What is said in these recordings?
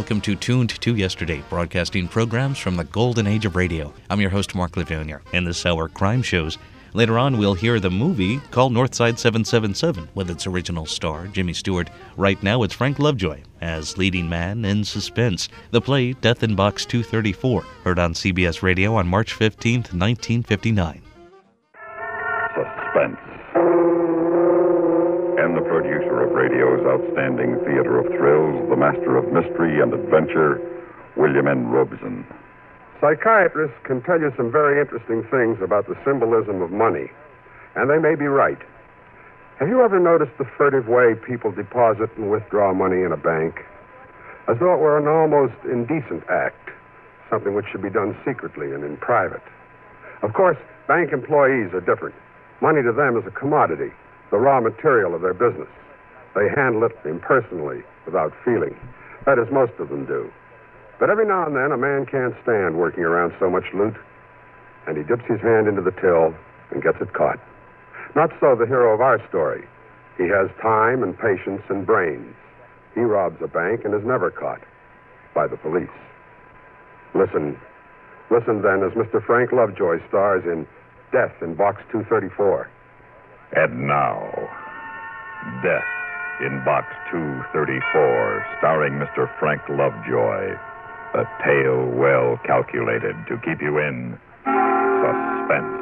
welcome to Tuned to Yesterday, broadcasting programs from the golden age of radio. I'm your host, Mark Lavigne. In this hour, crime shows. Later on, we'll hear the movie called Northside 777 with its original star, Jimmy Stewart. Right now, it's Frank Lovejoy as leading man in Suspense. The play, Death in Box 234, heard on CBS Radio on March 15th, 1959. Suspense. And the producer of radio's outstanding theater of thrills, the master of mystery and adventure, William N. Robson. Psychiatrists can tell you some very interesting things about the symbolism of money, and they may be right. Have you ever noticed the furtive way people deposit and withdraw money in a bank? As though it were an almost indecent act, something which should be done secretly and in private. Of course, bank employees are different. Money to them is a commodity, the raw material of their business. They handle it impersonally, without feeling. That is, most of them do. But every now and then, a man can't stand working around so much loot, and he dips his hand into the till and gets it caught. Not so the hero of our story. He has time and patience and brains. He robs a bank and is never caught by the police. Listen then as Mr. Frank Lovejoy stars in Death in Box 234. And now, Death in Box 234, starring Mr. Frank Lovejoy. A tale well calculated to keep you in suspense.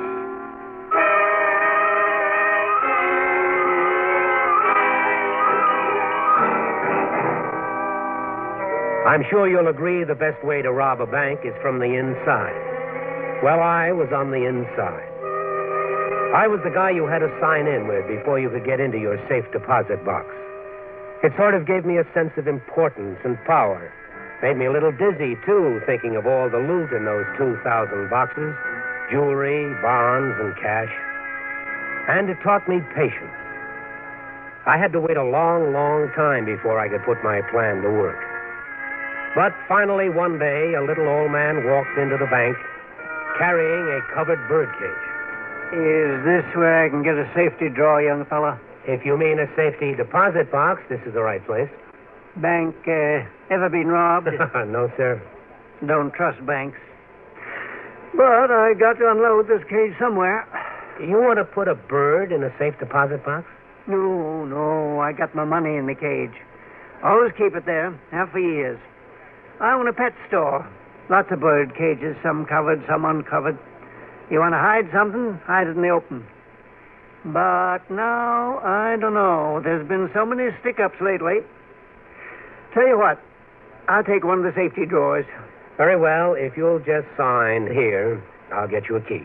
I'm sure you'll agree the best way to rob a bank is from the inside. Well, I was on the inside. I was the guy you had to sign in with before you could get into your safe deposit box. It sort of gave me a sense of importance and power. Made me a little dizzy, too, thinking of all the loot in those 2,000 boxes, jewelry, bonds, and cash. And it taught me patience. I had to wait a long, long time before I could put my plan to work. But finally, one day, a little old man walked into the bank carrying a covered birdcage. Is this where I can get a safety draw, young fella? If you mean a safety deposit box, this is the right place. Bank, ever been robbed? No, sir. Don't trust banks. But I got to unload this cage somewhere. You want to put a bird in a safe deposit box? No. I got my money in the cage. Always keep it there. Have for years. I own a pet store. Lots of bird cages, some covered, some uncovered. You want to hide something? Hide it in the open. But now, I don't know. There's been so many stick-ups lately. Tell you what, I'll take one of the safety drawers. Very well. If you'll just sign here, I'll get you a key.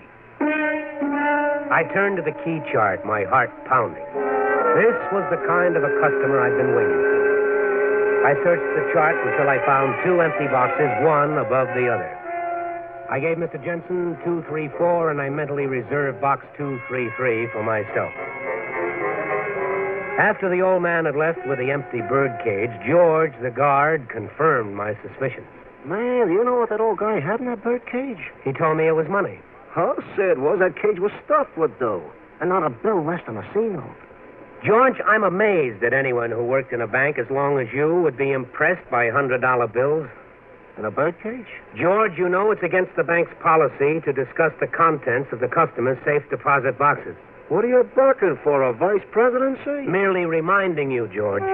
I turned to the key chart, my heart pounding. This was the kind of a customer I'd been waiting for. I searched the chart until I found 2 empty boxes, one above the other. I gave Mr. Jensen 234, and I mentally reserved box 233 for myself. After the old man had left with the empty bird cage, George, the guard, confirmed my suspicions. Man, you know what that old guy had in that bird cage? He told me it was money. Huh? Said was that cage was stuffed with dough, and not a bill less than a C-note. George, I'm amazed that anyone who worked in a bank as long as you would be impressed by $100 bills. In a bird cage? George, you know it's against the bank's policy to discuss the contents of the customers' safe deposit boxes. What are you barking for, a vice presidency? Merely reminding you, George.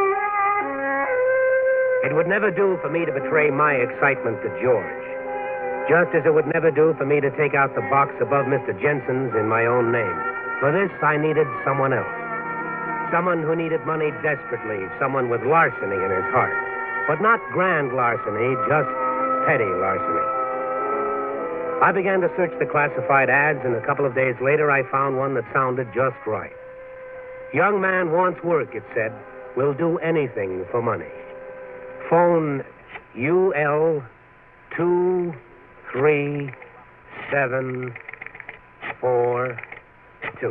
It would never do for me to betray my excitement to George. Just as it would never do for me to take out the box above Mr. Jensen's in my own name. For this, I needed someone else. Someone who needed money desperately. Someone with larceny in his heart. But not grand larceny, just petty larceny. I began to search the classified ads, and a couple of days later I found one that sounded just right. Young man wants work, it said. Will do anything for money. Phone UL 23742.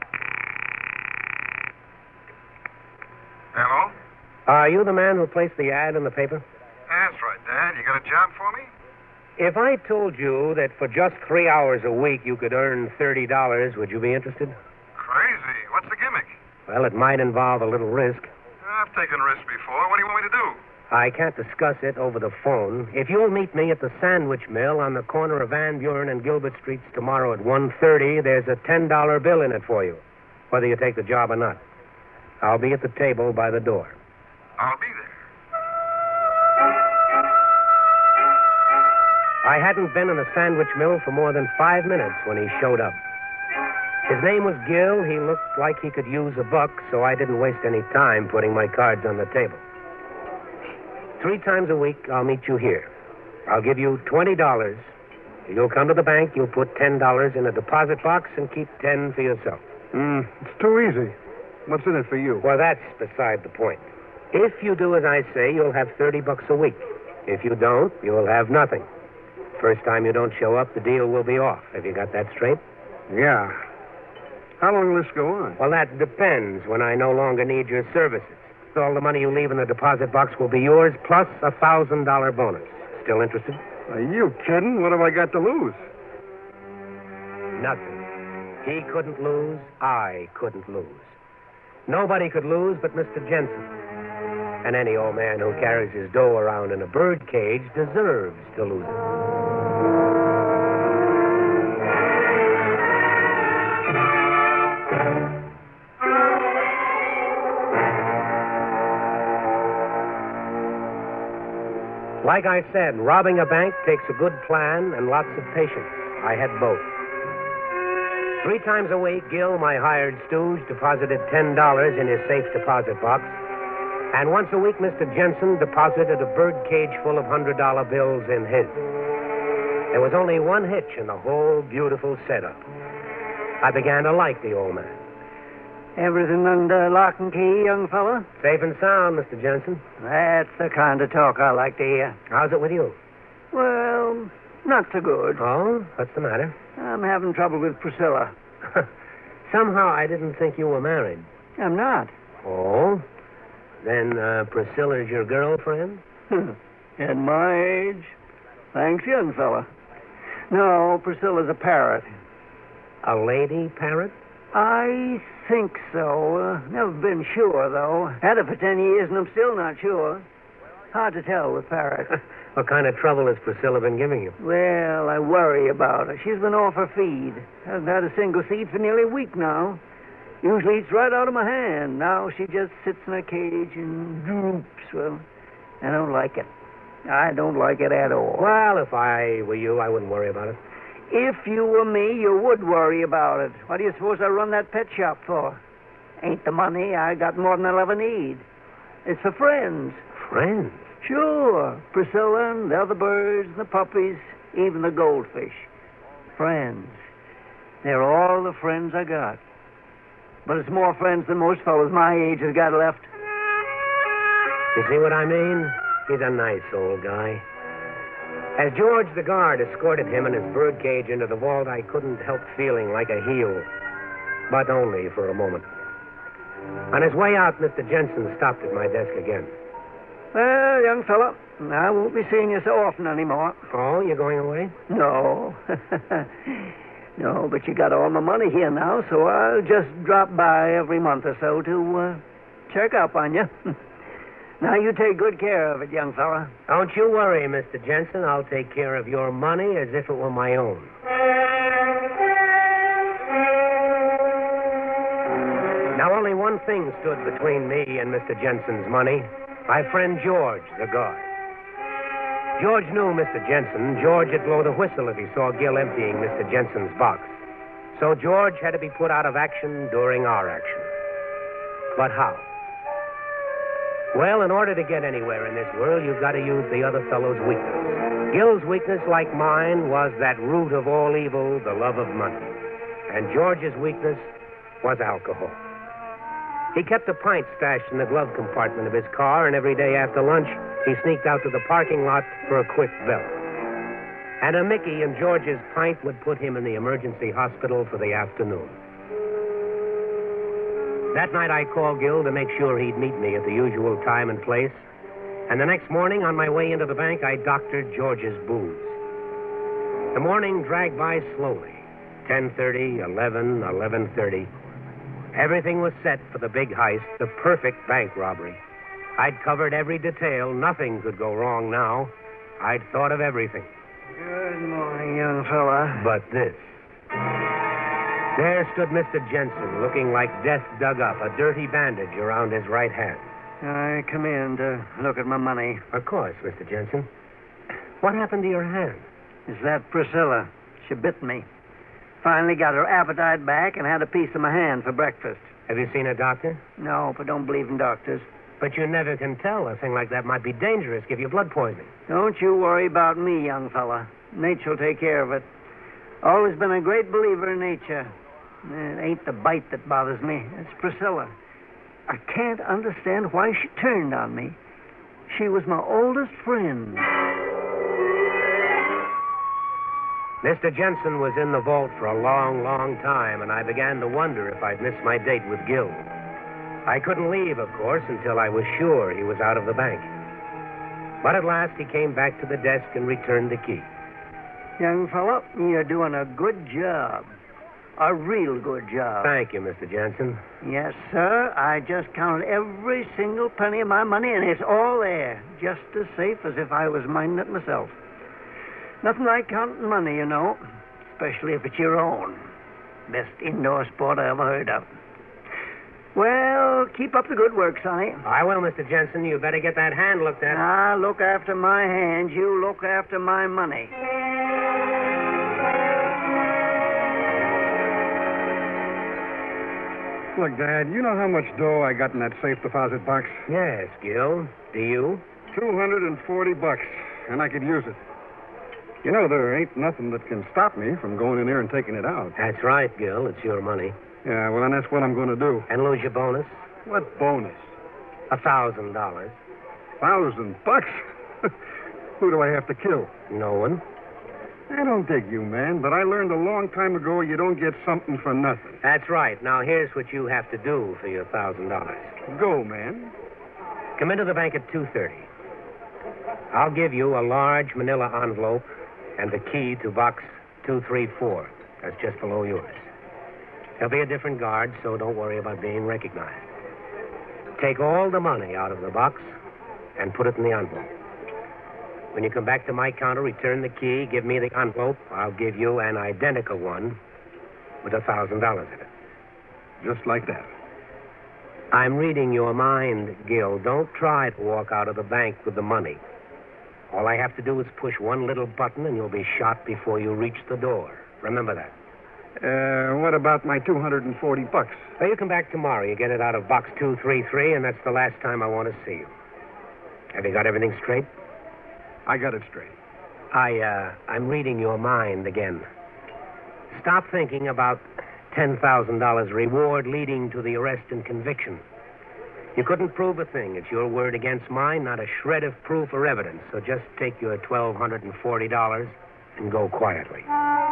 Hello? Are you the man who placed the ad in the paper? That's right, Dad. You got a job for me? If I told you that for just 3 hours a week you could earn $30, would you be interested? Crazy. What's the gimmick? Well, it might involve a little risk. I've taken risks before. What do you want me to do? I can't discuss it over the phone. If you'll meet me at the sandwich mill on the corner of Van Buren and Gilbert Streets tomorrow at 1:30, there's a $10 bill in it for you, whether you take the job or not. I'll be at the table by the door. I'll be there. I hadn't been in the sandwich mill for more than 5 minutes when he showed up. His name was Gil. He looked like he could use a buck, so I didn't waste any time putting my cards on the table. 3 times a week, I'll meet you here. I'll give you $20. You'll come to the bank, you'll put $10 in a deposit box and keep 10 for yourself. It's too easy. What's in it for you? Well, that's beside the point. If you do as I say, you'll have $30 a week. If you don't, you'll have nothing. First time you don't show up, the deal will be off. Have you got that straight? Yeah. How long will this go on? Well, that depends when I no longer need your services. All the money you leave in the deposit box will be yours, plus a $1,000 bonus. Still interested? Are you kidding? What have I got to lose? Nothing. He couldn't lose. I couldn't lose. Nobody could lose but Mr. Jensen. And any old man who carries his dough around in a bird cage deserves to lose it. Like I said, robbing a bank takes a good plan and lots of patience. I had both. 3 times a week, Gil, my hired stooge, deposited $10 in his safe deposit box. And once a week, Mr. Jensen deposited a bird cage full of $100 bills in his. There was only one hitch in the whole beautiful setup. I began to like the old man. Everything under lock and key, young fella? Safe and sound, Mr. Jensen. That's the kind of talk I like to hear. How's it with you? Well, not so good. Oh? What's the matter? I'm having trouble with Priscilla. Somehow I didn't think you were married. I'm not. Oh? Then Priscilla's your girlfriend? At my age? Thanks, young fella. No, Priscilla's a parrot. A lady parrot? I think so. Never been sure, though. Had her for 10 years, and I'm still not sure. Hard to tell with parrots. What kind of trouble has Priscilla been giving you? Well, I worry about her. She's been off her feed. Hasn't had a single seed for nearly a week now. Usually eats right out of my hand. Now she just sits in a cage and droops. Well, I don't like it. I don't like it at all. Well, if I were you, I wouldn't worry about it. If you were me, you would worry about it. What do you suppose I run that pet shop for? Ain't the money. I got more than I'll ever need. It's for friends. Friends? Sure. Priscilla and the other birds and the puppies, even the goldfish. Friends. They're all the friends I got. But it's more friends than most fellows my age has got left. You see what I mean? He's a nice old guy. As George the guard escorted him and his birdcage into the vault, I couldn't help feeling like a heel. But only for a moment. On his way out, Mr. Jensen stopped at my desk again. Well, young fella, I won't be seeing you so often anymore. Oh, you're going away? No. No, but you got all my money here now, so I'll just drop by every month or so to check up on you. Now, you take good care of it, young fella. Don't you worry, Mr. Jensen. I'll take care of your money as if it were my own. Now, only one thing stood between me and Mr. Jensen's money. My friend George, the guard. George knew Mr. Jensen. George would blow the whistle if he saw Gil emptying Mr. Jensen's box. So George had to be put out of action during our action. But how? Well, in order to get anywhere in this world, you've got to use the other fellow's weakness. Gil's weakness, like mine, was that root of all evil, the love of money. And George's weakness was alcohol. He kept a pint stashed in the glove compartment of his car, and every day after lunch, he sneaked out to the parking lot for a quick belt. And a Mickey in George's pint would put him in the emergency hospital for the afternoon. That night, I called Gil to make sure he'd meet me at the usual time and place. And the next morning, on my way into the bank, I doctored George's booze. The morning dragged by slowly. 10:30, 11, 11:30. Everything was set for the big heist, the perfect bank robbery. I'd covered every detail. Nothing could go wrong now. I'd thought of everything. Good morning, young fella. But this. There stood Mr. Jensen, looking like death dug up, a dirty bandage around his right hand. I come in to look at my money. Of course, Mr. Jensen. What happened to your hand? It's that Priscilla. She bit me. Finally got her appetite back and had a piece of my hand for breakfast. Have you seen a doctor? No, but don't believe in doctors. But you never can tell. A thing like that might be dangerous, give you blood poisoning. Don't you worry about me, young fella. Nature will take care of it. Always been a great believer in nature. It ain't the bite that bothers me. It's Priscilla. I can't understand why she turned on me. She was my oldest friend. Mr. Jensen was in the vault for a long, long time, and I began to wonder if I'd missed my date with Gil. I couldn't leave, of course, until I was sure he was out of the bank. But at last he came back to the desk and returned the key. Young fella, you're doing a good job. A real good job. Thank you, Mr. Jensen. Yes, sir. I just counted every single penny of my money, and it's all there. Just as safe as if I was minding it myself. Nothing like counting money, you know. Especially if it's your own. Best indoor sport I ever heard of. Well, keep up the good work, Sonny. I will, Mr. Jensen. You better get that hand looked at. Now, look after my hand. You look after my money. Look, Dad, you know how much dough I got in that safe deposit box? Yes, Gil. Do you? $240, and I could use it. You know, there ain't nothing that can stop me from going in there and taking it out. That's right, Gil. It's your money. Yeah, well, then that's what I'm going to do. And lose your bonus? What bonus? $1,000. $1,000? Who do I have to kill? No one. I don't dig you, man, but I learned a long time ago you don't get something for nothing. That's right. Now, here's what you have to do for your $1,000. Go, man. Come into the bank at 2:30. I'll give you a large manila envelope and the key to box 234. That's just below yours. There'll be a different guard, so don't worry about being recognized. Take all the money out of the box and put it in the envelope. When you come back to my counter, return the key, give me the envelope. I'll give you an identical one with $1,000 in it. Just like that. I'm reading your mind, Gil. Don't try to walk out of the bank with the money. All I have to do is push one little button and you'll be shot before you reach the door. Remember that. What about my $240? Well, you come back tomorrow. You get it out of box 233, and that's the last time I want to see you. Have you got everything straight? I got it straight. I'm reading your mind again. Stop thinking about $10,000 reward leading to the arrest and conviction. You couldn't prove a thing. It's your word against mine, not a shred of proof or evidence. So just take your $1,240 and go quietly.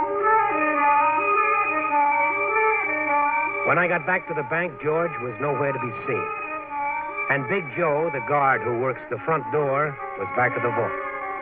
When I got back to the bank, George was nowhere to be seen. And Big Joe, the guard who works the front door, was back at the vault.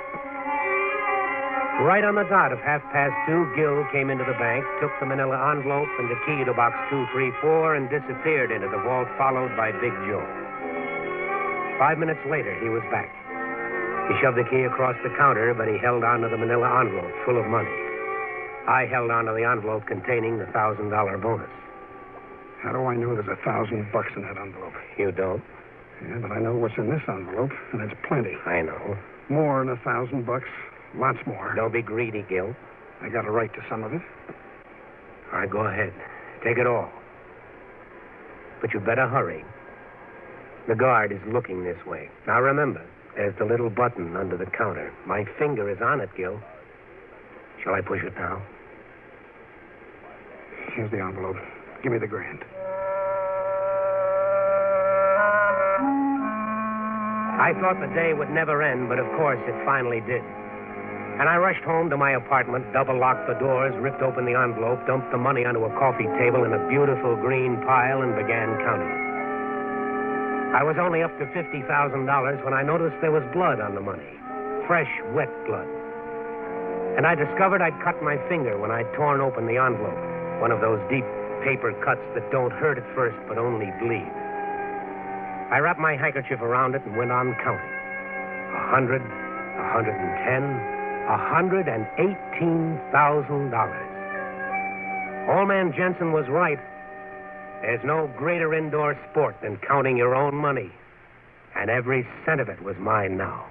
Right on the dot of 2:30, Gil came into the bank, took the manila envelope and the key to box 234 and disappeared into the vault, followed by Big Joe. 5 minutes later, he was back. He shoved the key across the counter, but he held on to the manila envelope full of money. I held on to the envelope containing the $1,000 bonus. How do I know there's $1,000 in that envelope? You don't? Yeah, but I know what's in this envelope, and it's plenty. I know. More than $1,000. Lots more. Don't be greedy, Gil. I got a right to some of it. All right, go ahead. Take it all. But you better hurry. The guard is looking this way. Now remember, there's the little button under the counter. My finger is on it, Gil. Shall I push it now? Here's the envelope. Give me the grand. I thought the day would never end, but of course it finally did. And I rushed home to my apartment, double-locked the doors, ripped open the envelope, dumped the money onto a coffee table in a beautiful green pile, and began counting. I was only up to $50,000 when I noticed there was blood on the money. Fresh, wet blood. And I discovered I'd cut my finger when I'd torn open the envelope. One of those deep paper cuts that don't hurt at first, but only bleed. I wrapped my handkerchief around it and went on counting. 100, 110, $118,000. Old Man Jensen was right. There's no greater indoor sport than counting your own money. And every cent of it was mine now.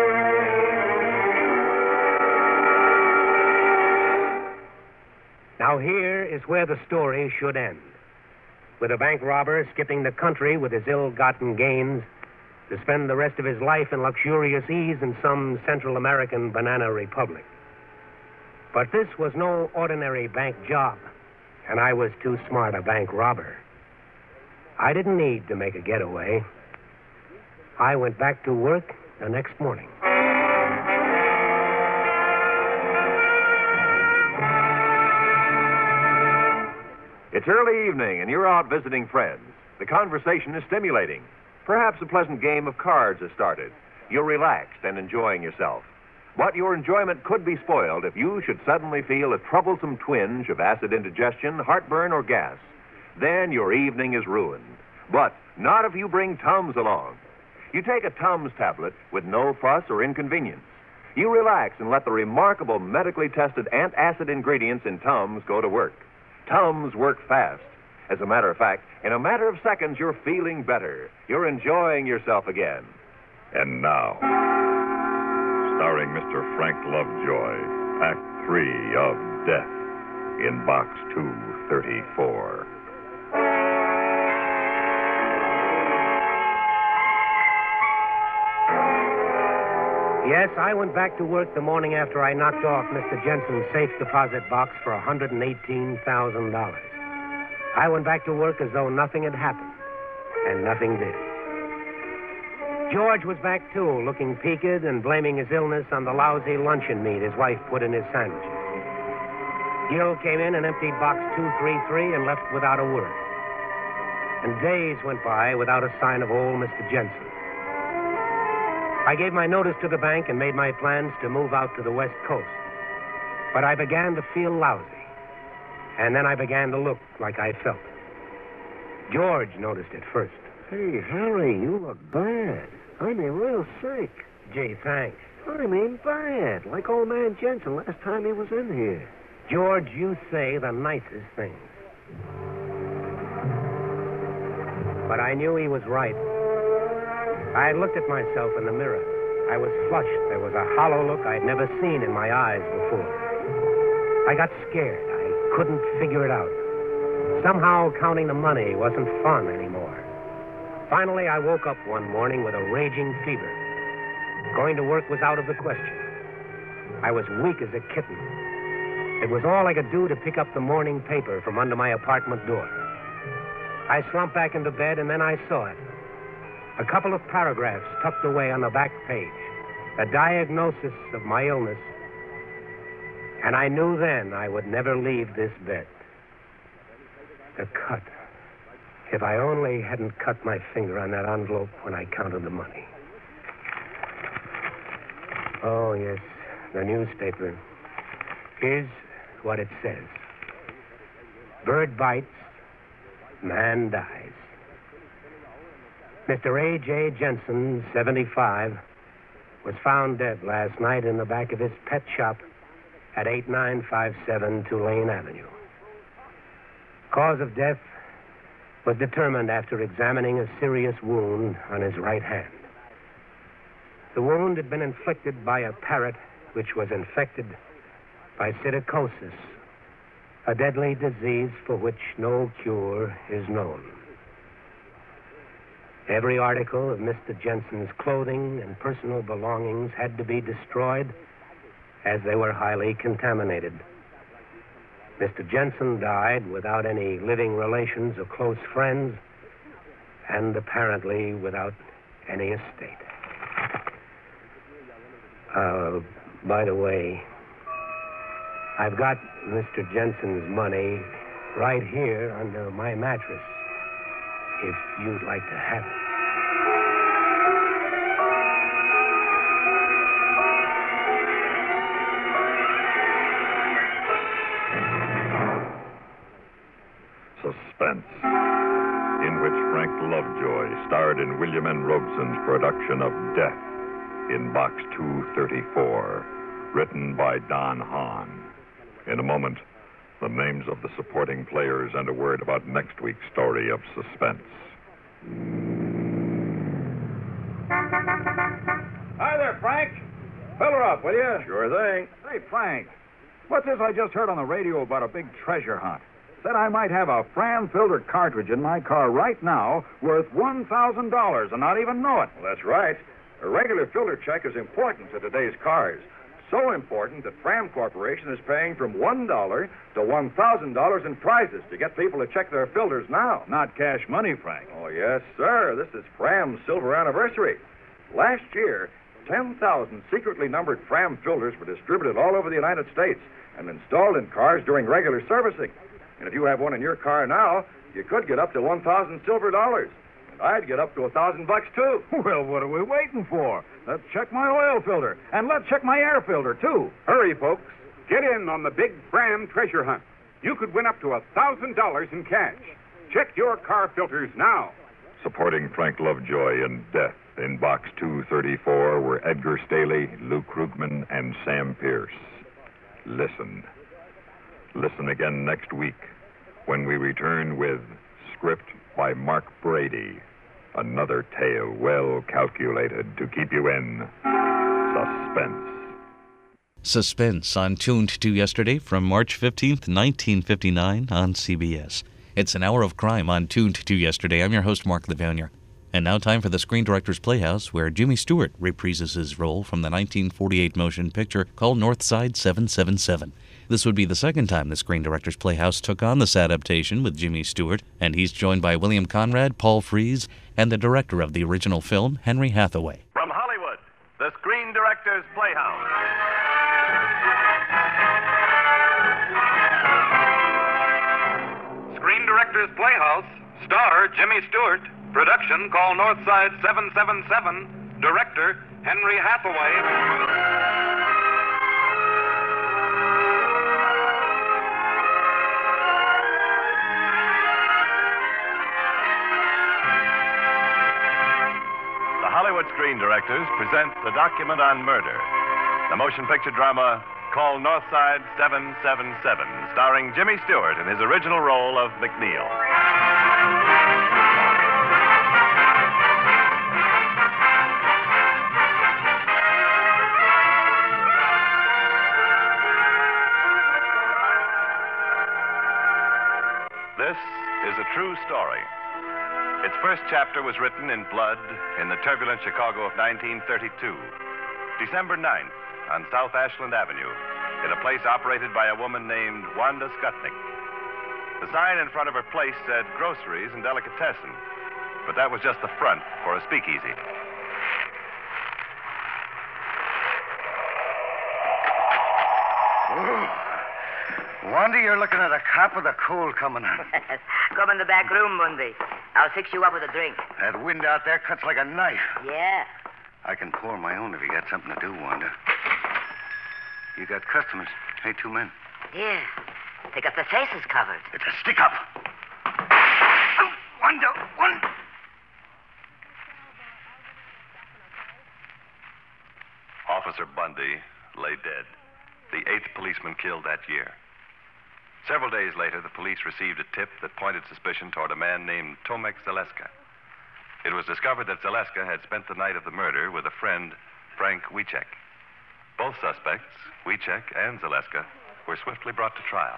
Now here is where the story should end. With a bank robber skipping the country with his ill-gotten gains to spend the rest of his life in luxurious ease in some Central American banana republic. But this was no ordinary bank job, and I was too smart a bank robber. I didn't need to make a getaway. I went back to work the next morning. It's early evening, and you're out visiting friends. The conversation is stimulating. Perhaps a pleasant game of cards has started. You're relaxed and enjoying yourself. But your enjoyment could be spoiled if you should suddenly feel a troublesome twinge of acid indigestion, heartburn, or gas. Then your evening is ruined. But not if you bring Tums along. You take a Tums tablet with no fuss or inconvenience. You relax and let the remarkable medically tested antacid ingredients in Tums go to work. Tums work fast. As a matter of fact, in a matter of seconds, you're feeling better. You're enjoying yourself again. And now, starring Mr. Frank Lovejoy, Act 3 of Death in Box 234. Yes, I went back to work the morning after I knocked off Mr. Jensen's safe deposit box for $118,000. I went back to work as though nothing had happened, and nothing did. George was back, too, looking peaked and blaming his illness on the lousy luncheon meat his wife put in his sandwiches. Gil came in and emptied box 233 and left without a word. And days went by without a sign of old Mr. Jensen. I gave my notice to the bank and made my plans to move out to the West Coast. But I began to feel lousy. And then I began to look like I felt. George noticed it first. Hey, Harry, you look bad. I mean, real sick. Gee, thanks. I mean, bad. Like old man Jensen last time he was in here. George, you say the nicest things. But I knew he was right. I had looked at myself in the mirror. I was flushed. There was a hollow look I'd never seen in my eyes before. I got scared. I couldn't figure it out. Somehow counting the money wasn't fun anymore. Finally, I woke up one morning with a raging fever. Going to work was out of the question. I was weak as a kitten. It was all I could do to pick up the morning paper from under my apartment door. I slumped back into bed, and then I saw it. A couple of paragraphs tucked away on the back page. A diagnosis of my illness. And I knew then I would never leave this bed. The cut. If I only hadn't cut my finger on that envelope when I counted the money. Oh, yes, the newspaper. Here's what it says. Bird bites, man dies. Mr. A.J. Jensen, 75, was found dead last night in the back of his pet shop at 8957 Tulane Avenue. Cause of death was determined after examining a serious wound on his right hand. The wound had been inflicted by a parrot which was infected by psittacosis, a deadly disease for which no cure is known. Every article of Mr. Jensen's clothing and personal belongings had to be destroyed as they were highly contaminated. Mr. Jensen died without any living relations or close friends, and apparently without any estate. By the way, I've got Mr. Jensen's money right here under my mattress, if you'd like to have it. Suspense, in which Frank Lovejoy starred in William N. Robeson's production of Death in Box 234, written by Don Hahn. In a moment, the names of the supporting players and a word about next week's story of suspense. Hi there, Frank. Fill her up, will you? Sure thing. Hey, Frank. What's this I just heard on the radio about a big treasure hunt? Said I might have a Fram filter cartridge in my car right now worth $1,000 and not even know it. Well, that's right. A regular filter check is important to today's cars. So important that Fram Corporation is paying from $1 to $1,000 in prizes to get people to check their filters now. Not cash money, Frank. Oh, yes, sir. This is Fram's silver anniversary. Last year, 10,000 secretly numbered Fram filters were distributed all over the United States and installed in cars during regular servicing. And if you have one in your car now, you could get up to 1,000 silver dollars. And I'd get up to $1,000 too. Well, what are we waiting for? Let's check my oil filter. And let's check my air filter, too. Hurry, folks. Get in on the big Fram treasure hunt. You could win up to $1,000 in cash. Check your car filters now. Supporting Frank Lovejoy in Death in Box 234 were Edgar Staley, Lou Krugman, and Sam Pierce. Listen. Listen again next week when we return with script by Mark Brady. Another tale well calculated to keep you in suspense. Suspense on Tuned to Yesterday from March 15th, 1959 on CBS. It's an hour of crime on Tuned to Yesterday. I'm your host, Mark Levanier. And now time for the Screen Directors Playhouse, where Jimmy Stewart reprises his role from the 1948 motion picture called Northside 777. This would be the second time the Screen Directors Playhouse took on this adaptation with Jimmy Stewart, and he's joined by William Conrad, Paul Frees, and the director of the original film, Henry Hathaway. From Hollywood, the Screen Directors Playhouse. Screen Directors Playhouse, star Jimmy Stewart, production called Northside 777, director Henry Hathaway. Hollywood Screen Directors present the document on murder, the motion picture drama called Northside 777, starring Jimmy Stewart in his original role of McNeil. This is a true story. Its first chapter was written in blood in the turbulent Chicago of 1932, December 9th, on South Ashland Avenue, in a place operated by a woman named Wanda Skutnik. The sign in front of her place said groceries and delicatessen, but that was just the front for a speakeasy. Wanda, you're looking at a cop with a cold coming on. Come in the back room, Bundy. I'll fix you up with a drink. That wind out there cuts like a knife. Yeah. I can pour my own if you got something to do, Wanda. You got customers. Hey, two men. Yeah. They got their faces covered. It's a stick-up. Oh, Wanda, one. Officer Bundy lay dead, the 8th policeman killed that year. Several days later, the police received a tip that pointed suspicion toward a man named Tomek Zaleska. It was discovered that Zaleska had spent the night of the murder with a friend, Frank Wiecek. Both suspects, Wiecek and Zaleska, were swiftly brought to trial.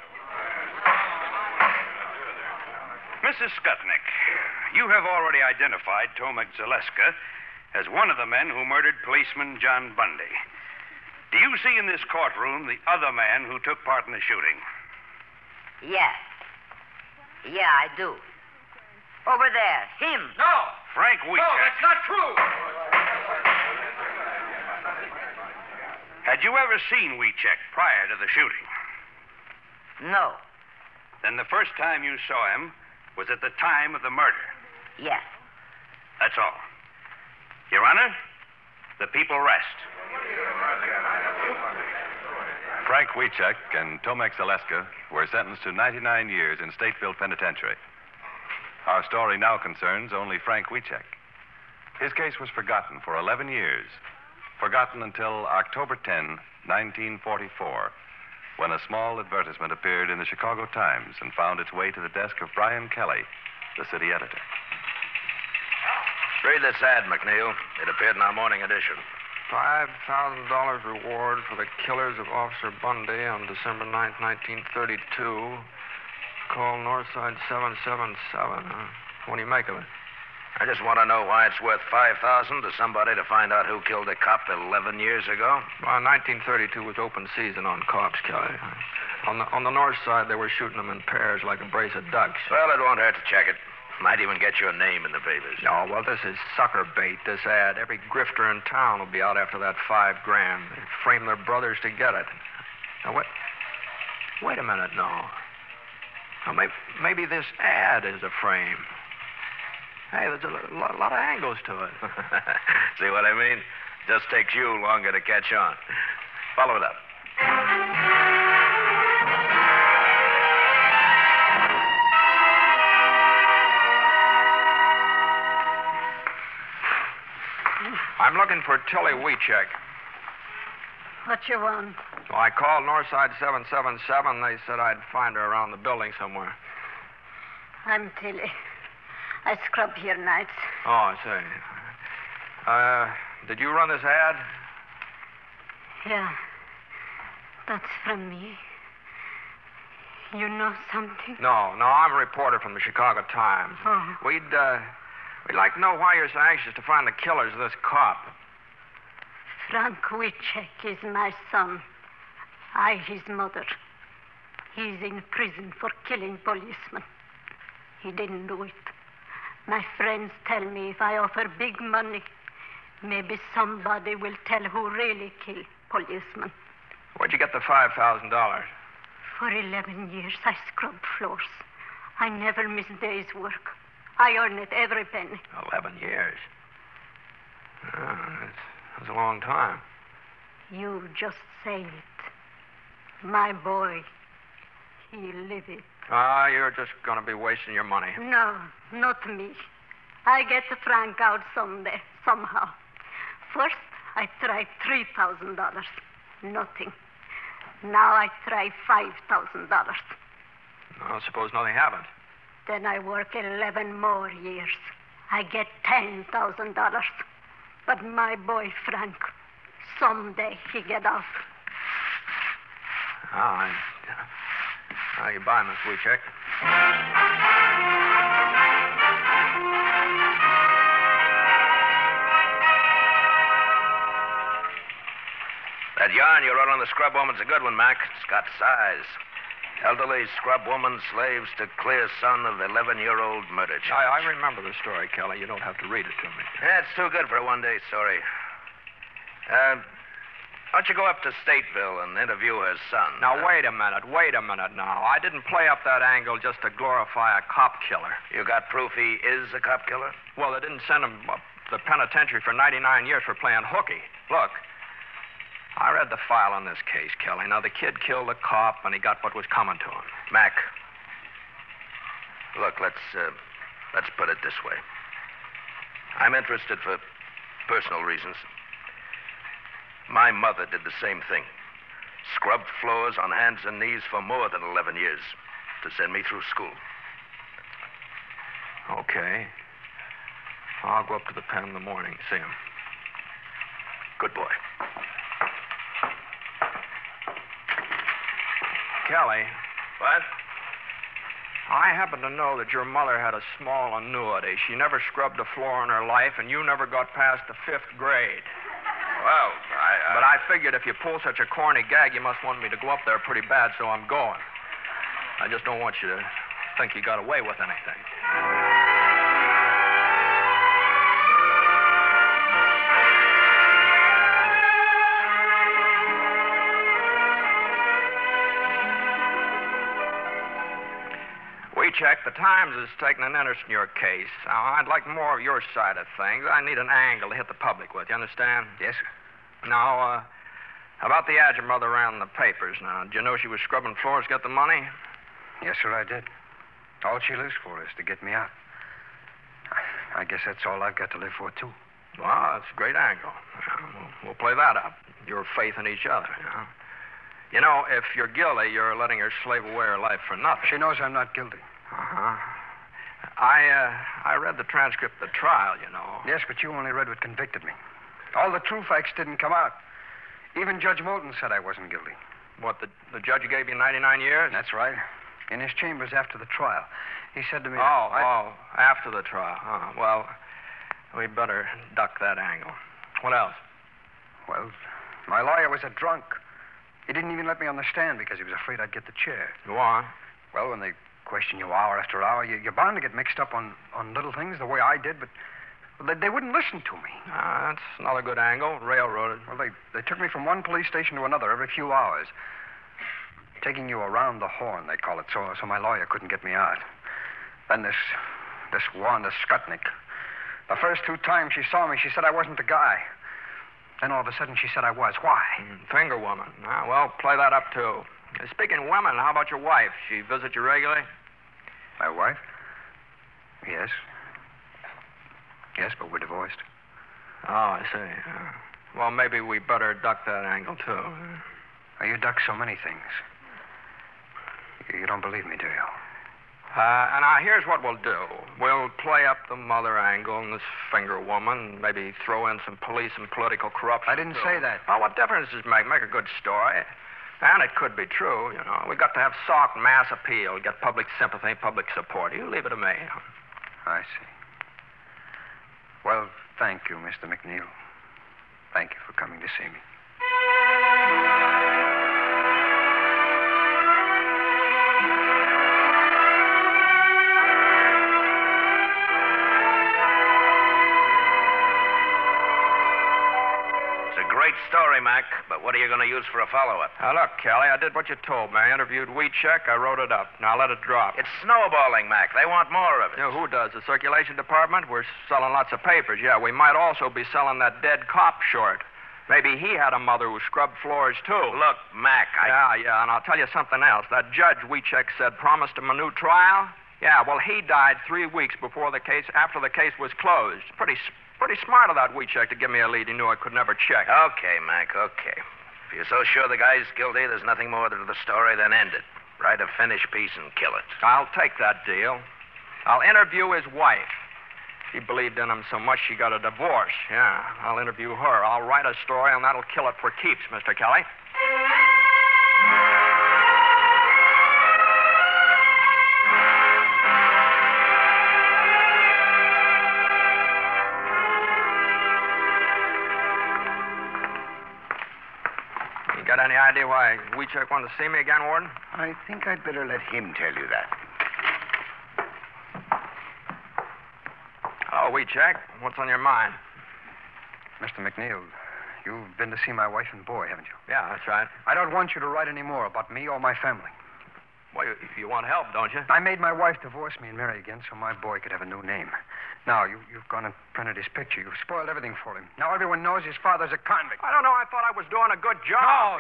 Mrs. Skutnik, you have already identified Tomek Zaleska as one of the men who murdered policeman John Bundy. Do you see in this courtroom the other man who took part in the shooting? Yeah. Yeah, I do. Over there. Him. No. Frank Wiecek. No, that's not true. Had you ever seen Wiecek prior to the shooting? No. Then the first time you saw him was at the time of the murder. Yeah. That's all. Your Honor, the people rest. Frank Wiecek and Tomek Zaleska were sentenced to 99 years in Stateville Penitentiary. Our story now concerns only Frank Wiechek. His case was forgotten for 11 years. Forgotten until October 10, 1944, when a small advertisement appeared in the Chicago Times and found its way to the desk of Brian Kelly, the city editor. Read this ad, McNeil. It appeared in our morning edition. $5,000 reward for the killers of Officer Bundy on December 9th, 1932. Call Northside 777. What do you make of it? I just want to know why it's worth $5,000 to somebody to find out who killed a cop 11 years ago. Well, 1932 was open season on cops, Kelly. On the north side, they were shooting them in pairs like a brace of ducks. Well, it won't hurt to check it. Might even get your name in the papers. No, well, this is sucker bait, this ad. Every grifter in town will be out after that $5,000. They frame their brothers to get it. Now, wait a minute, no. Now, maybe this ad is a frame. Hey, there's a lot of angles to it. See what I mean? Just takes you longer to catch on. Follow it up. I'm looking for Tilly Wiechek. What you want? Well, I called Northside 777. They said I'd find her around the building somewhere. I'm Tilly. I scrub here nights. Oh, I see. Did you run this ad? Yeah. That's from me. You know something? No, I'm a reporter from the Chicago Times. Oh. We'd like to know why you're so anxious to find the killers of this cop. Frank Wiechek is my son. I, his mother. He's in prison for killing policemen. He didn't do it. My friends tell me if I offer big money, maybe somebody will tell who really killed policemen. Where'd you get the $5,000? For 11 years, I scrubbed floors. I never miss a day's work. I earn it every penny. 11 years. That's a long time. You just say it. My boy, he live it. You're just going to be wasting your money. No, not me. I get Frank out someday, somehow. First, I tried $3,000. Nothing. Now I try $5,000. Well, suppose nothing happened. Then I work 11 more years. I get $10,000. But my boy, Frank, someday he get out. How you buy, Miss Wiechek? That yarn you wrote on the scrub woman's a good one, Mac. It's got size. Elderly scrub woman slaves to clear son of 11-year-old murder charge. I remember the story, Kelly. You don't have to read it to me. Yeah, it's too good for a one-day story. Why don't you go up to Stateville and interview her son? Now, wait a minute now. I didn't play up that angle just to glorify a cop killer. You got proof he is a cop killer? Well, they didn't send him to the penitentiary for 99 years for playing hooky. Look, I read the file on this case, Kelly. Now, the kid killed the cop, and he got what was coming to him. Mac, look, let's put it this way. I'm interested for personal reasons. My mother did the same thing. Scrubbed floors on hands and knees for more than 11 years to send me through school. Okay. I'll go up to the pen in the morning, see him. Good boy. Kelly. What? I happen to know that your mother had a small annuity. She never scrubbed a floor in her life, and you never got past the 5th grade. Well, But I figured if you pull such a corny gag, you must want me to go up there pretty bad, so I'm going. I just don't want you to think you got away with anything. Wiechek, the Times is taking an interest in your case. Now, I'd like more of your side of things. I need an angle to hit the public with, you understand? Yes, sir. Now, how about the ad your mother ran in the papers now? Did you know she was scrubbing floors to get the money? Yes, sir, I did. All she lives for is to get me out. I guess that's all I've got to live for, too. Well, that's a great angle. We'll play that up. Your faith in each other, you know. You know, if you're guilty, you're letting her slave away her life for nothing. She knows I'm not guilty. Uh-huh. I read the transcript of the trial, you know. Yes, but you only read what convicted me. All the true facts didn't come out. Even Judge Moulton said I wasn't guilty. What, the judge gave you 99 years? That's right. In his chambers after the trial. He said to me... after the trial. Well, we'd better duck that angle. What else? Well, my lawyer was a drunk. He didn't even let me on the stand because he was afraid I'd get the chair. Go on. Well, when they question you hour after hour, you're bound to get mixed up on little things the way I did, but they wouldn't listen to me. That's another good angle. Railroaded. Well, they took me from one police station to another every few hours. Taking you around the horn, they call it, so my lawyer couldn't get me out. Then this Wanda Skutnik. The first 2 times she saw me, she said I wasn't the guy. Then all of a sudden she said I was. Why? Finger woman. Well, play that up, too. Speaking of women, how about your wife? She visit you regularly? My wife? Yes. Yes, but we're divorced. Oh, I see. Well, maybe we better duck that angle, too. You duck so many things. You don't believe me, do you? And now, here's what we'll do. We'll play up the mother angle and this finger woman, maybe throw in some police and political corruption. I didn't say that. Oh, what difference does it make? Make a good story. And it could be true, you know. We've got to have soft mass appeal, get public sympathy, public support. You leave it to me. I see. Well, thank you, Mr. McNeil. Thank you for coming to see me. Great story, Mac, but what are you going to use for a follow-up? Now, look, Kelly, I did what you told me. I interviewed Wiechek. I wrote it up. Now, let it drop. It's snowballing, Mac. They want more of it. You know, who does? The circulation department? We're selling lots of papers. Yeah, we might also be selling that dead cop short. Maybe he had a mother who scrubbed floors, too. Look, Mac, Yeah, and I'll tell you something else. That judge Wiechek said promised him a new trial. Yeah, well, he died 3 weeks after the case was closed. Pretty smart of that Wiechek to give me a lead he knew I could never check. Okay, Mac, okay. If you're so sure the guy's guilty, there's nothing more to the story, then end it. Write a finished piece and kill it. I'll take that deal. I'll interview his wife. She believed in him so much she got a divorce. Yeah, I'll interview her. I'll write a story, and that'll kill it for keeps, Mr. Kelly. Got any idea why Wiechek wanted to see me again, Warden? I think I'd better let him tell you that. Oh, Wiechek, what's on your mind? Mr. McNeil, you've been to see my wife and boy, haven't you? Yeah, that's right. I don't want you to write any more about me or my family. Well, you want help, don't you? I made my wife divorce me and marry again so my boy could have a new name. Now, you've gone and printed his picture. You've spoiled everything for him. Now everyone knows his father's a convict. I don't know. I thought I was doing a good job.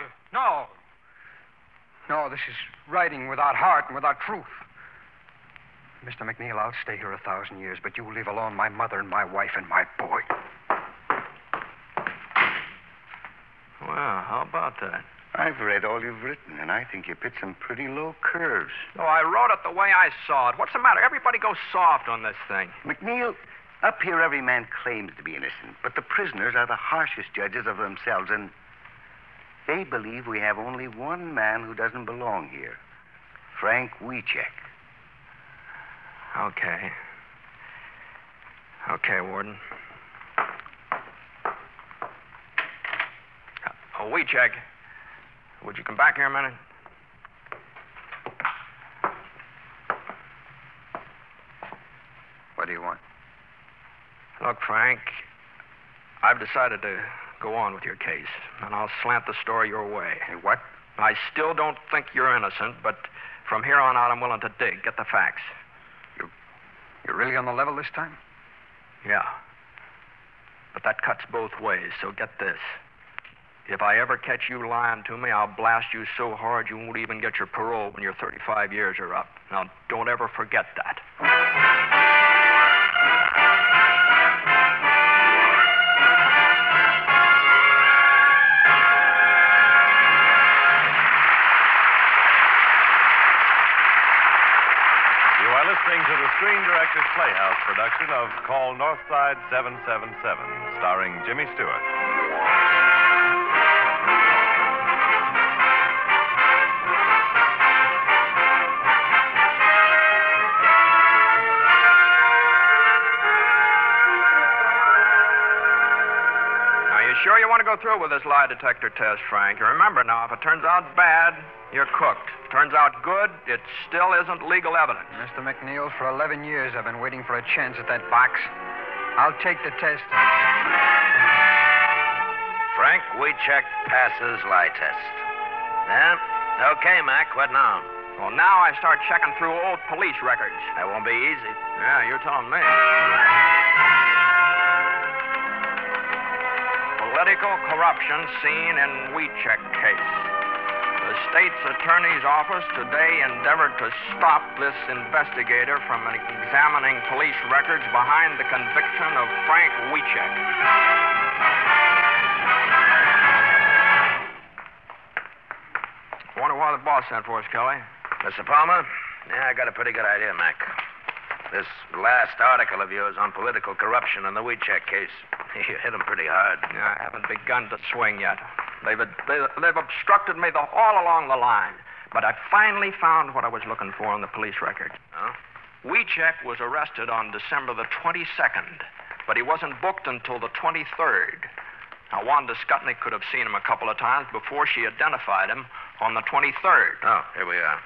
No, this is writing without heart and without truth. Mr. McNeil, I'll stay here 1,000 years, but you leave alone my mother and my wife and my boy. Well, how about that? I've read all you've written, and I think you put some pretty low curves. Oh, I wrote it the way I saw it. What's the matter? Everybody goes soft on this thing. McNeil, up here every man claims to be innocent, but the prisoners are the harshest judges of themselves, and they believe we have only one man who doesn't belong here, Frank Wiechek. Okay. Okay, Warden. Oh, Wiechek. Would you come back here a minute? What do you want? Look, Frank, I've decided to go on with your case, and I'll slant the story your way. Hey, what? I still don't think you're innocent, but from here on out, I'm willing to dig, get the facts. You're really on the level this time? Yeah. But that cuts both ways, so get this. If I ever catch you lying to me, I'll blast you so hard you won't even get your parole when your 35 years are up. Now, don't ever forget that. production of Call Northside 777, starring Jimmy Stewart. Sure you want to go through with this lie detector test, Frank? You remember now, if it turns out bad, you're cooked. If it turns out good, it still isn't legal evidence. Mr. McNeil, for 11 years I've been waiting for a chance at that box. I'll take the test. Frank Wiechek passes lie test. Yeah? Okay, Mac, what now? Well, now I start checking through old police records. That won't be easy. Yeah, you're telling me. Political corruption seen in Wiechek case. The state's attorney's office today endeavored to stop this investigator from examining police records behind the conviction of Frank Wiechek. Wonder why the boss sent for us, Kelly. Mr. Palmer? Yeah, I got a pretty good idea, Mac. This last article of yours on political corruption in the Wiechek case, you hit him pretty hard. Yeah, I haven't begun to swing yet. They've obstructed me all along the line. But I finally found what I was looking for on the police record. Huh? Wiechek was arrested on December the 22nd, but he wasn't booked until the 23rd. Now, Wanda Skutnik could have seen him a couple of times before she identified him on the 23rd. Oh, here we are.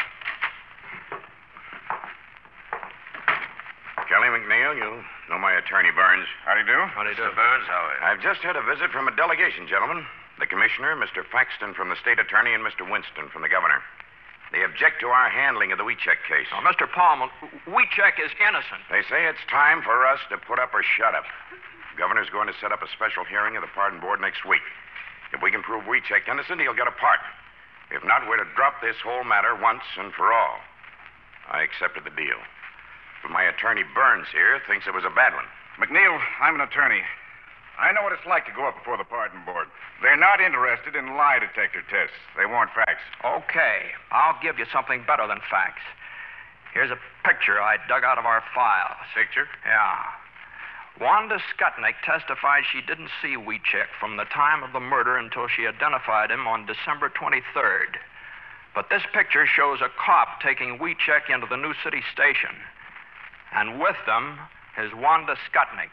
Kelly McNeil, you know my attorney, Burns. Howdy do. Howdy do. Mr. Burns, how are you? I've just had a visit from a delegation, gentlemen. The commissioner, Mr. Faxton from the state attorney, and Mr. Winston from the governor. They object to our handling of the Wiechek case. Now, Mr. Palmer, Wiechek is innocent. They say it's time for us to put up or shut up. The governor's going to set up a special hearing of the pardon board next week. If we can prove Wiechek innocent, he'll get a pardon. If not, we're to drop this whole matter once and for all. I accepted the deal. But my attorney, Burns, here, thinks it was a bad one. McNeil, I'm an attorney. I know what it's like to go up before the pardon board. They're not interested in lie detector tests. They want facts. Okay, I'll give you something better than facts. Here's a picture I dug out of our files. Picture? Yeah. Wanda Skutnik testified she didn't see Wiechek from the time of the murder until she identified him on December 23rd. But this picture shows a cop taking Wiechek into the New City station. And with them is Wanda Skutnik.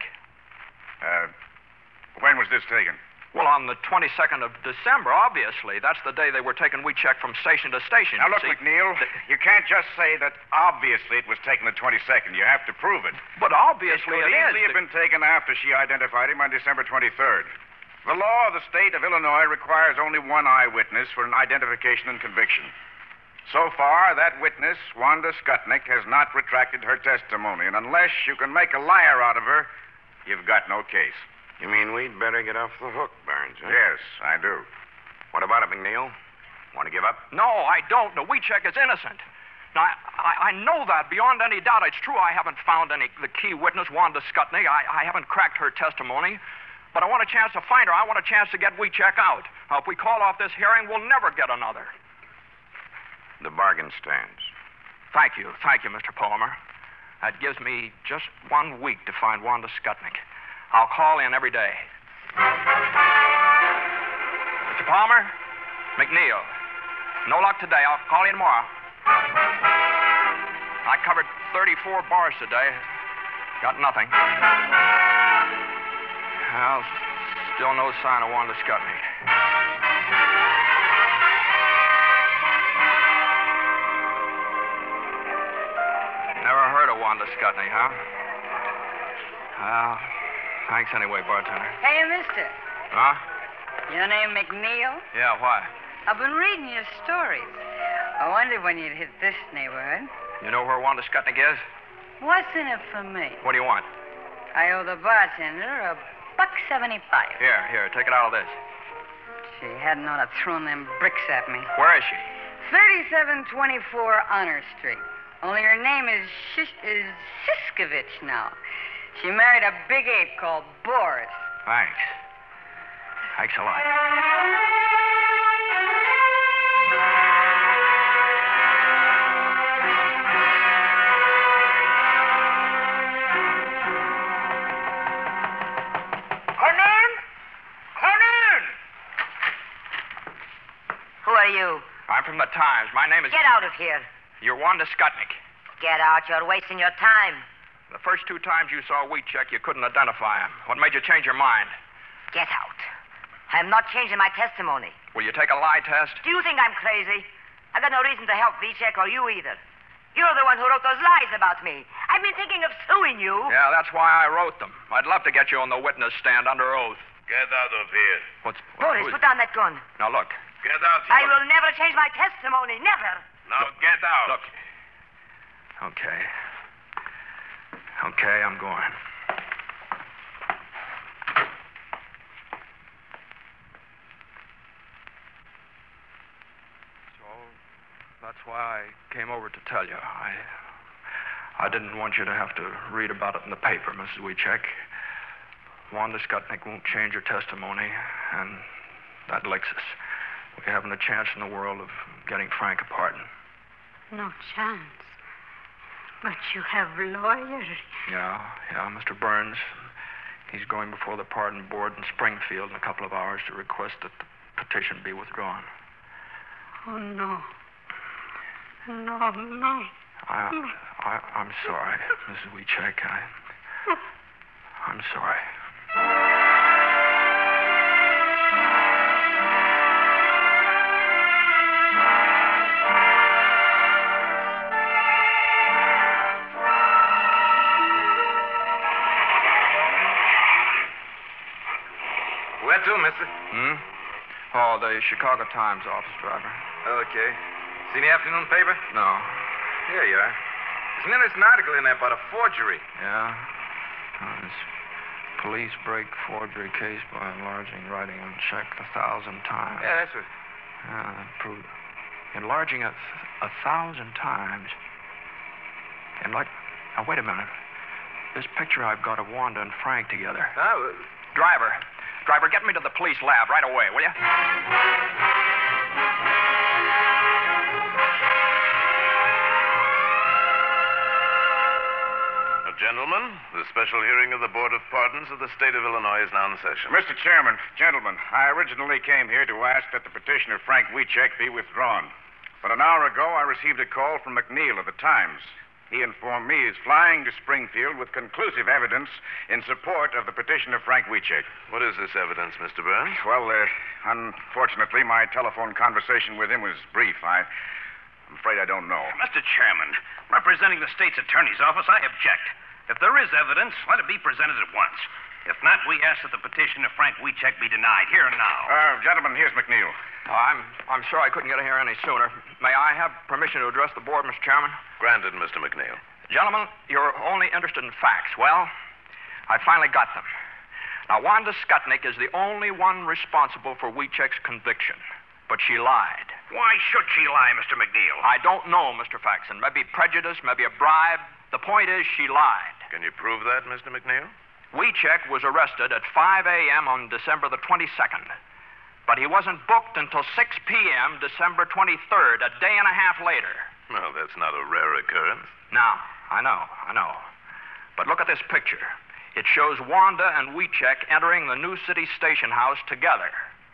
When was this taken? Well, on the 22nd of December, obviously. That's the day they were taking Wiechek from station to station. Now, look, McNeil, you can't just say that obviously it was taken the 22nd. You have to prove it. But obviously it could is. easily have been taken after she identified him on December 23rd. The law of the state of Illinois requires only one eyewitness for an identification and conviction. So far, that witness, Wanda Skutnik, has not retracted her testimony. And unless you can make a liar out of her, you've got no case. You mean we'd better get off the hook, Burns, huh? Yes, I do. What about it, McNeil? Want to give up? No, I don't. No, Wiechek is innocent. Now, I know that beyond any doubt. It's true I haven't found the key witness, Wanda Skutnik. I haven't cracked her testimony. But I want a chance to find her. I want a chance to get Wiechek out. Now, if we call off this hearing, we'll never get another. The bargain stands. Thank you, Mr. Palmer. That gives me just 1 week to find Wanda Skutnik. I'll call in every day. Mr. Palmer, McNeil. No luck today. I'll call you tomorrow. I covered 34 bars today. Got nothing. Well, still no sign of Wanda Skutnik. Never heard of Wanda Skutnik, huh? Well, thanks anyway, bartender. Hey, mister. Huh? Your name McNeil? Yeah, why? I've been reading your stories. I wondered when you'd hit this neighborhood. You know where Wanda Skutnik is? What's in it for me? What do you want? I owe the bartender $1.75. Here, take it out of this. She hadn't ought to thrown them bricks at me. Where is she? 3724 Honor Street. Only her name is Siskovich now. She married a big ape called Boris. Thanks. Thanks a lot. you? I'm from the Times. My name is... Get out of here. You're Wanda Skutnik. Get out. You're wasting your time. The first 2 times you saw Wiecek, you couldn't identify him. What made you change your mind? Get out. I'm not changing my testimony. Will you take a lie test? Do you think I'm crazy? I got no reason to help Wiecek or you either. You're the one who wrote those lies about me. I've been thinking of suing you. Yeah, that's why I wrote them. I'd love to get you on the witness stand under oath. Get out of here. Boris, put down that gun. Now, look. Get out I will never change my testimony. Never. Now, get out. Look. Okay. Okay, I'm going. So, that's why I came over to tell you. I didn't want you to have to read about it in the paper, Mrs. Wiecek. Wanda Skutnik won't change her testimony, and that licks us. We haven't a chance in the world of getting Frank a pardon. No chance. But you have lawyers. Yeah, Mr. Burns. He's going before the pardon board in Springfield in a couple of hours to request that the petition be withdrawn. Oh, no. No. I'm sorry, Mrs. Wiecek. I'm sorry. Where to, mister? Oh, the Chicago Times office driver. Okay. Seen the afternoon paper? No. Here you are. There's an interesting article in there about a forgery. Yeah? This police break forgery case by enlarging writing on check 1,000 times. Yeah, that's it. Yeah, that proved enlarging 1,000 times. And like, now wait a minute. This picture I've got of Wanda and Frank together. Oh, Driver, get me to the police lab right away, will you? Gentlemen, the special hearing of the Board of Pardons of the State of Illinois is now in session. Mr. Chairman, gentlemen, I originally came here to ask that the petition of Frank Wiecek be withdrawn. But an hour ago, I received a call from McNeil of the Times. He informed me he's flying to Springfield with conclusive evidence in support of the petition of Frank Wiecek. What is this evidence, Mr. Burns? Well, unfortunately, my telephone conversation with him was brief. I'm afraid I don't know. Mr. Chairman, representing the state's attorney's office, I object. If there is evidence, let it be presented at once. If not, we ask that the petition of Frank Wiecek be denied here and now. Gentlemen, here's McNeil. I'm sorry I couldn't get here any sooner. May I have permission to address the board, Mr. Chairman? Granted, Mr. McNeil. Gentlemen, you're only interested in facts. Well, I finally got them. Now, Wanda Skutnik is the only one responsible for Wiecek's conviction. But she lied. Why should she lie, Mr. McNeil? I don't know, Mr. Faxon. Maybe prejudice, maybe a bribe. The point is she lied. Can you prove that, Mr. McNeil? Wiecek was arrested at 5 a.m. on December the 22nd. But he wasn't booked until 6 p.m. December 23rd, a day and a half later. Well, that's not a rare occurrence. Now, I know. But look at this picture. It shows Wanda and Wiecek entering the New City Station House together.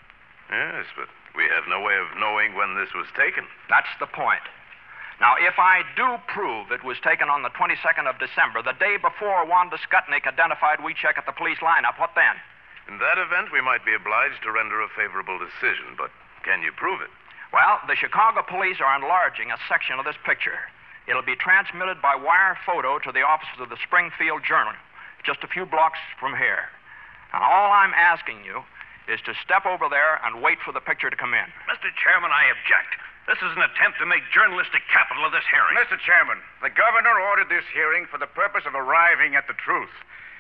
Yes, but we have no way of knowing when this was taken. That's the point. Now, if I do prove it was taken on the 22nd of December, the day before Wanda Skutnik identified Wiecek at the police lineup, what then? In that event, we might be obliged to render a favorable decision, but can you prove it? Well, the Chicago police are enlarging a section of this picture. It'll be transmitted by wire photo to the offices of the Springfield Journal, just a few blocks from here. Now, all I'm asking you is to step over there and wait for the picture to come in. Mr. Chairman, I object. This is an attempt to make journalistic capital of this hearing. Mr. Chairman, the governor ordered this hearing for the purpose of arriving at the truth.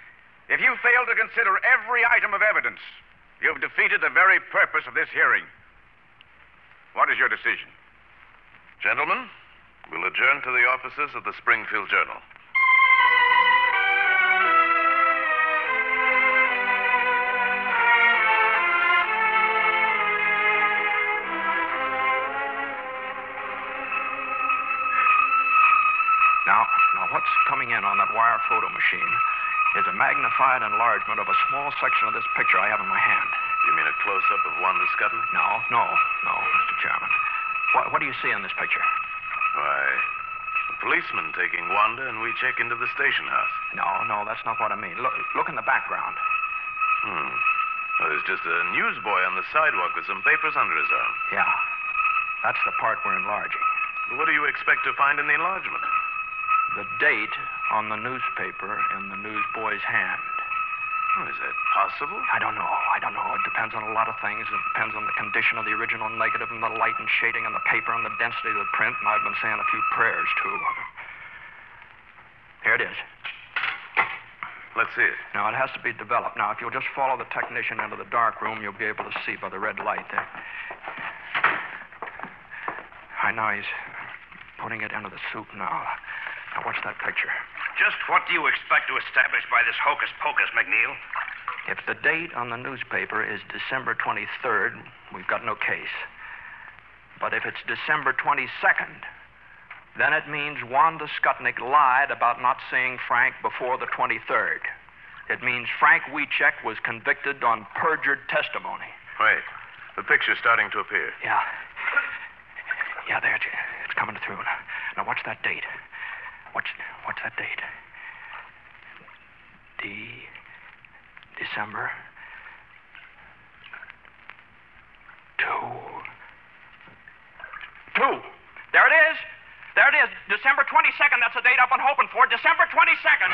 If you fail to consider every item of evidence, you've defeated the very purpose of this hearing. What is your decision? Gentlemen, we'll adjourn to the offices of the Springfield Journal. Now, what's coming in on that wire photo machine is a magnified enlargement of a small section of this picture I have in my hand. You mean a close-up of Wanda Skutnik? No, Mr. Chairman. What do you see in this picture? Why, a policeman taking Wanda and Weechek into the station house. No, that's not what I mean. Look in the background. Well, there's just a newsboy on the sidewalk with some papers under his arm. Yeah. That's the part we're enlarging. What do you expect to find in the enlargement? The date on the newspaper in the newsboy's hand. Oh, is that possible? I don't know. It depends on a lot of things. It depends on the condition of the original negative and the light and shading on the paper and the density of the print, and I've been saying a few prayers, too. Here it is. Let's see it. Now, it has to be developed. Now, if you'll just follow the technician into the dark room, you'll be able to see by the red light there. I know he's putting it into the soup now. Now, what's that picture? Just what do you expect to establish by this hocus-pocus, McNeil? If the date on the newspaper is December 23rd, we've got no case. But if it's December 22nd, then it means Wanda Skutnik lied about not seeing Frank before the 23rd. It means Frank Weechek was convicted on perjured testimony. Wait. The picture's starting to appear. Yeah. Yeah, there. It's coming through. Now, what's that date? What's that date? December 2. There it is. December 22nd. That's the date I've been hoping for. December 22nd.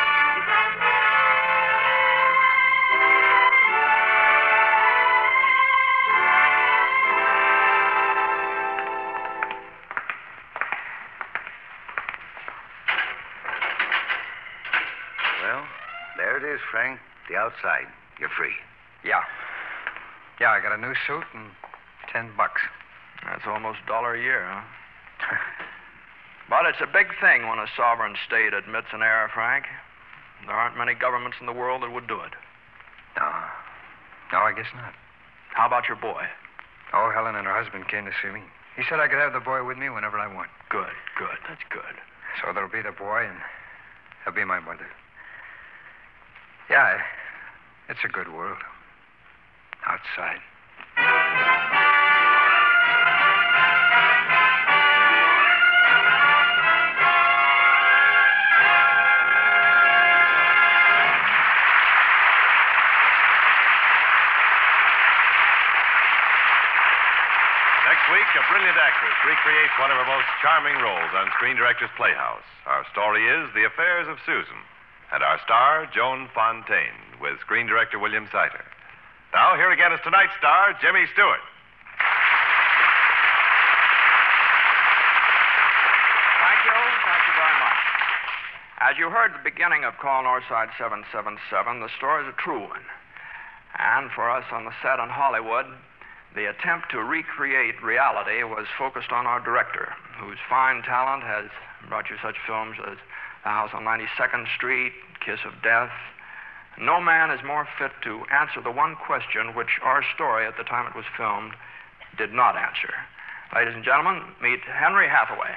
Well, there it is, Frank. The outside. You're free. Yeah, I got a new suit and $10. That's almost $1 a year, huh? But it's a big thing when a sovereign state admits an error, Frank. There aren't many governments in the world that would do it. No, I guess not. How about your boy? Oh, Helen and her husband came to see me. He said I could have the boy with me whenever I want. Good. That's good. So there'll be the boy, and he'll be my mother. Yeah, it's a good world. Outside. Next week, a brilliant actress recreates one of her most charming roles on Screen Director's Playhouse. Our story is The Affairs of Susan, and our star, Joan Fontaine, with screen director William Sider. Now, here again is tonight's star, Jimmy Stewart. Thank you very much. As you heard at the beginning of Call Northside 777, the story is a true one. And for us on the set in Hollywood, the attempt to recreate reality was focused on our director, whose fine talent has brought you such films as The House on 92nd Street, Kiss of Death. No man is more fit to answer the one question which our story at the time it was filmed did not answer. Ladies and gentlemen, meet Henry Hathaway.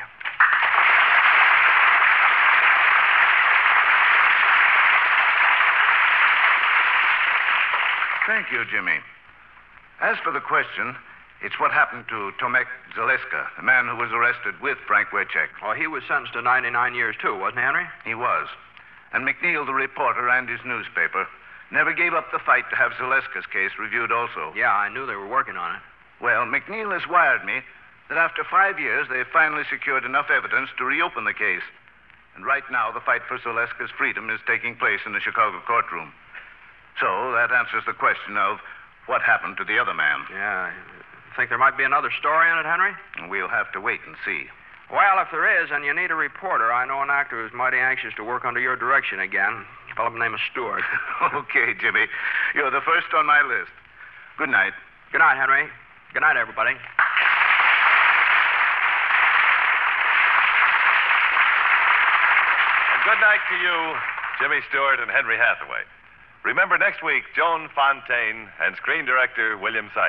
Thank you, Jimmy. As for the question, it's what happened to Tomek Zaleska, the man who was arrested with Frank Weechek. Oh, he was sentenced to 99 years, too, wasn't he, Henry? He was. And McNeil, the reporter, and his newspaper never gave up the fight to have Zaleska's case reviewed also. Yeah, I knew they were working on it. Well, McNeil has wired me that after 5 years, they've finally secured enough evidence to reopen the case. And right now, the fight for Zaleska's freedom is taking place in the Chicago courtroom. So that answers the question of what happened to the other man. Yeah. Think there might be another story in it, Henry? We'll have to wait and see. Well, if there is, and you need a reporter, I know an actor who's mighty anxious to work under your direction again. A fellow by the name of Stewart. Okay, Jimmy. You're the first on my list. Good night. Good night, Henry. Good night, everybody. And good night to you, Jimmy Stewart and Henry Hathaway. Remember next week, Joan Fontaine and screen director William Sider.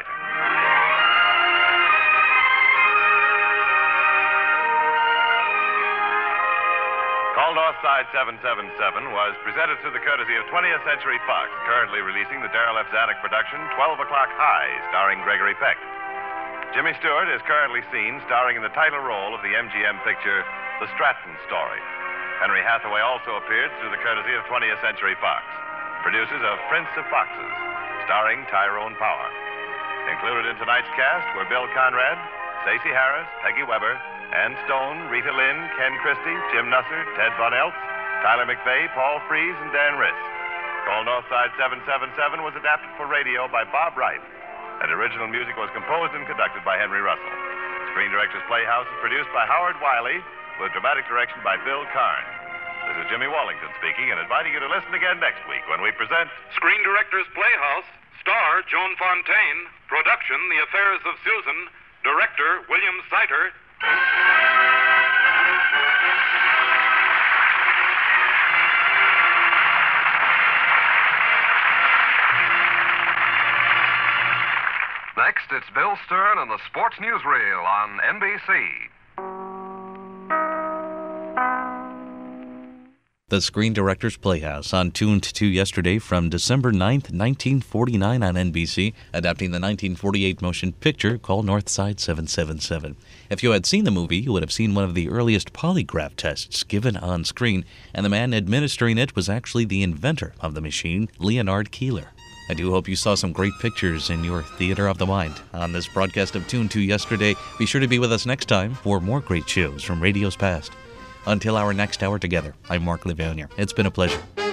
Call Northside 777 was presented through the courtesy of 20th Century Fox, currently releasing the Darrell F. Zanuck production, 12 O'Clock High, starring Gregory Peck. Jimmy Stewart is currently seen starring in the title role of the MGM picture, The Stratton Story. Henry Hathaway also appeared through the courtesy of 20th Century Fox, producers of Prince of Foxes, starring Tyrone Power. Included in tonight's cast were Bill Conrad, Stacey Harris, Peggy Weber, Ann Stone, Rita Lynn, Ken Christie, Jim Nusser, Ted Von Eltz, Tyler McVeigh, Paul Frees, and Dan Riss. Call Northside 777 was adapted for radio by Bob Wright, and original music was composed and conducted by Henry Russell. Screen Directors Playhouse is produced by Howard Wiley, with dramatic direction by Bill Karn. This is Jimmy Wallington speaking and inviting you to listen again next week when we present Screen Directors Playhouse, star Joan Fontaine, production The Affairs of Susan, director William Seiter. Next, it's Bill Stern and the Sports Newsreel on NBC. The Screen Directors Playhouse on Tuned to Yesterday from December 9th, 1949 on NBC, adapting the 1948 motion picture called Northside 777. If you had seen the movie, you would have seen one of the earliest polygraph tests given on screen, and the man administering it was actually the inventor of the machine, Leonard Keeler. I do hope you saw some great pictures in your theater of the mind. On this broadcast of Tuned to Yesterday, be sure to be with us next time for more great shows from radio's past. Until our next hour together, I'm Mark Levanier. It's been a pleasure.